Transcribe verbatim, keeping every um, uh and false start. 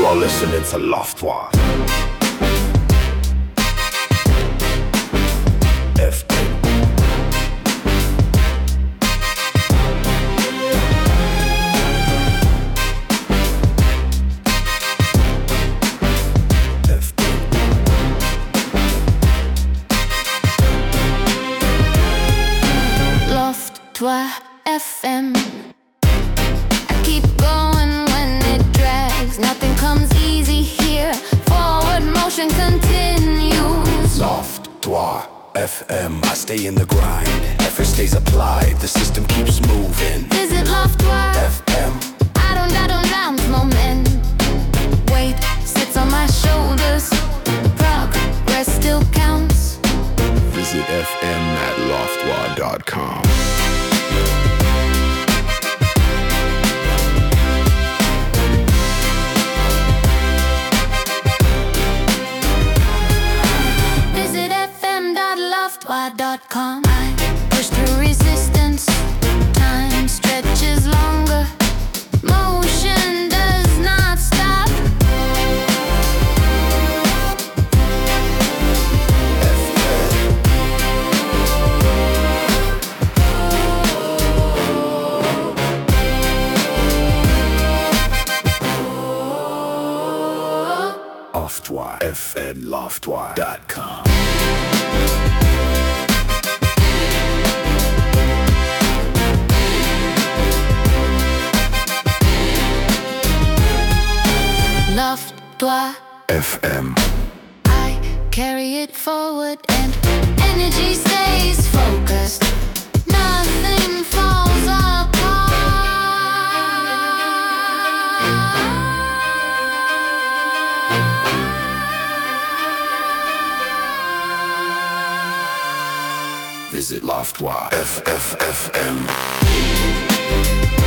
are listening to Loftwire F M. Loftwire F M. I keep going when it drags. Nothing comes easy here. Forward motion continues. Loftwire F M. I stay in the grind. Effort stays applied. The system keeps moving. Visit Loftwire F M. I don't, I don't round moment. Weight sits on my shoulders. Progress still counts. Visit F M at loftwire dot com. Visit F M dot loftwire dot com. I push through resistance. Time stretches longer. Motion does not stop. Loftwire F M loftwire dot com. Loftwire F M. I carry it forward and energy stays focused. Nothing falls apart. Visit Loftwire F F F M.